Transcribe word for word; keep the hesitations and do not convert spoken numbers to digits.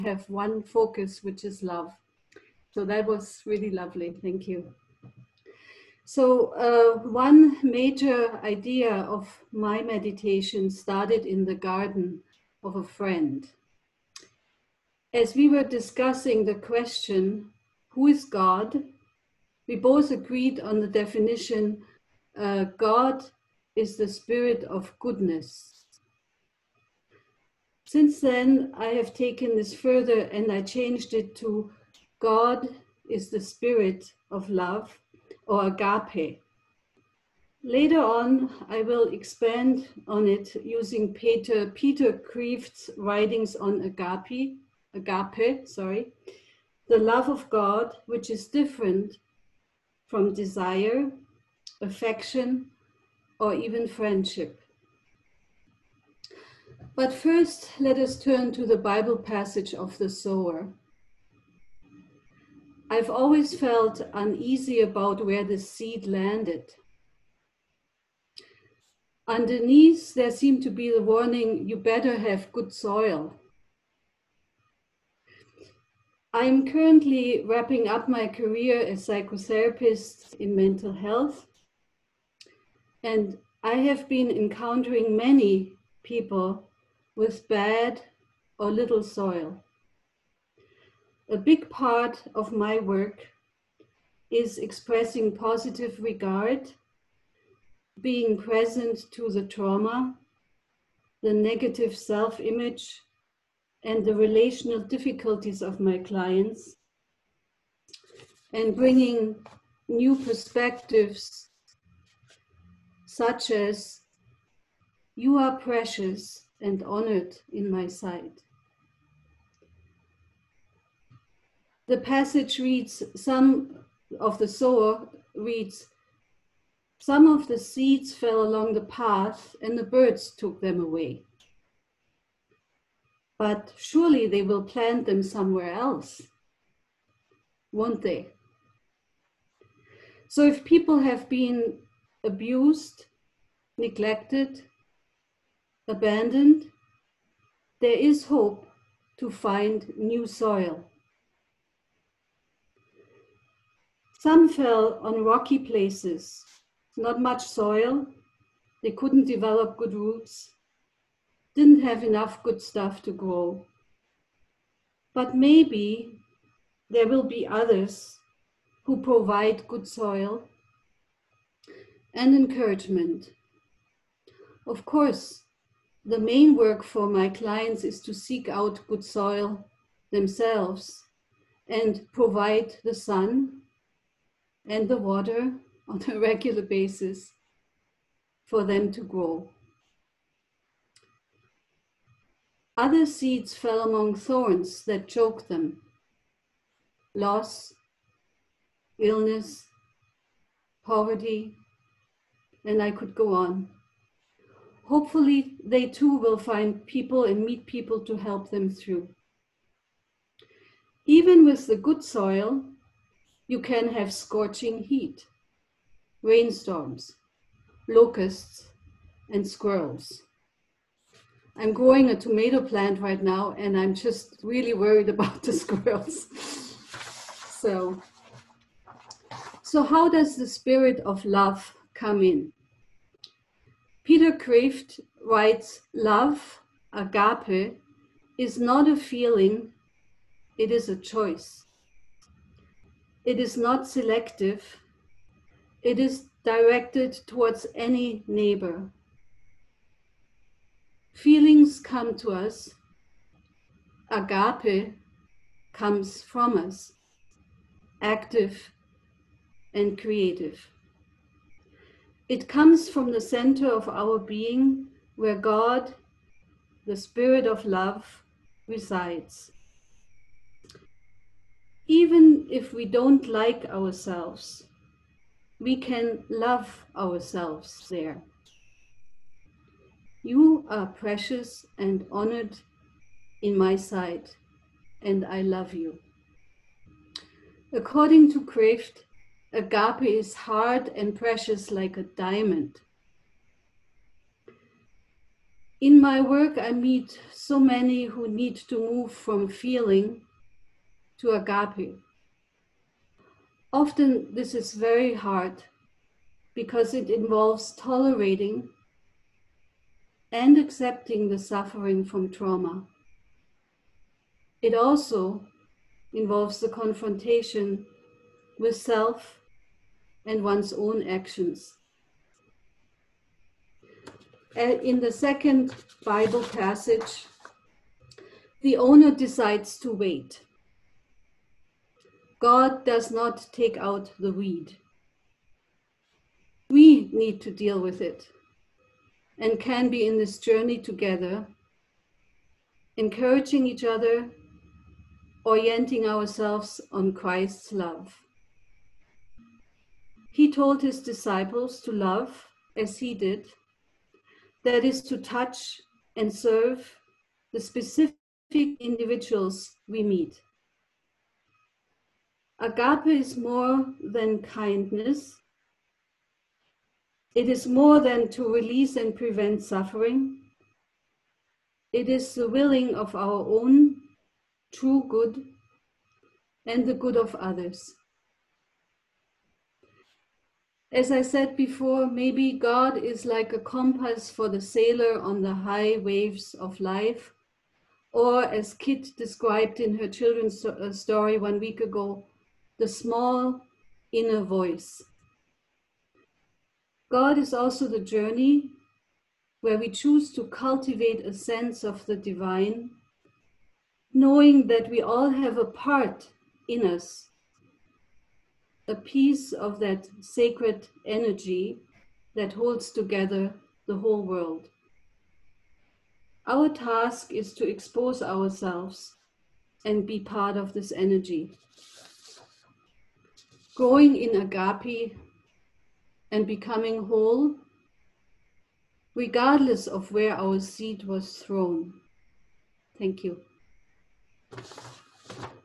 have one focus, which is love. So that was really lovely. Thank you. So uh, one major idea of my meditation started in the garden of a friend. As we were discussing the question, who is God? We both agreed on the definition, uh, God is the spirit of goodness. Since then, I have taken this further and I changed it to God is the spirit of love, or agape. Later on, I will expand on it using Peter, Peter Kreeft's writings on agape, agape, sorry, the love of God, which is different from desire, affection, or even friendship. But first, let us turn to the Bible passage of the sower. I've always felt uneasy about where the seed landed. Underneath, there seemed to be the warning, you better have good soil. I'm currently wrapping up my career as psychotherapist in mental health, and I have been encountering many people with bad or little soil. A big part of my work is expressing positive regard, being present to the trauma, the negative self-image, and the relational difficulties of my clients, and bringing new perspectives such as, you are precious and honored in my sight. The passage reads, some of the sower reads, some of the seeds fell along the path and the birds took them away. But surely they will plant them somewhere else, won't they? So if people have been abused, neglected, abandoned, there is hope to find new soil. Some fell on rocky places, not much soil, they couldn't develop good roots, didn't have enough good stuff to grow. But maybe there will be others who provide good soil and encouragement. Of course, the main work for my clients is to seek out good soil themselves and provide the sun and the water on a regular basis for them to grow. Other seeds fell among thorns that choked them. Loss, illness, poverty, and I could go on. Hopefully, they too will find people and meet people to help them through. Even with the good soil, you can have scorching heat, rainstorms, locusts, and squirrels. I'm growing a tomato plant right now, and I'm just really worried about the squirrels. So, so how does the spirit of love come in? Peter Kreeft writes, love, agape, is not a feeling, it is a choice. It is not selective, it is directed towards any neighbor. Feelings come to us, agape comes from us, active and creative. It comes from the center of our being, where God, the spirit of love, resides. Even if we don't like ourselves, we can love ourselves there. You are precious and honored in my sight, and I love you. According to Kreeft, agape is hard and precious like a diamond. In my work, I meet so many who need to move from feeling to agape. Often this is very hard because it involves tolerating and accepting the suffering from trauma. It also involves the confrontation with self and one's own actions. In the second Bible passage, the owner decides to wait. God does not take out the weed. We need to deal with it and can be in this journey together, encouraging each other, orienting ourselves on Christ's love. He told his disciples to love as he did, that is to touch and serve the specific individuals we meet. Agape is more than kindness. It is more than to release and prevent suffering. It is the willing of our own true good and the good of others. As I said before, maybe God is like a compass for the sailor on the high waves of life, or as Kit described in her children's story one week ago, the small inner voice. God is also the journey where we choose to cultivate a sense of the divine, knowing that we all have a part in us, a piece of that sacred energy that holds together the whole world. Our task is to expose ourselves and be part of this energy, growing in agape and becoming whole, regardless of where our seed was thrown. Thank you.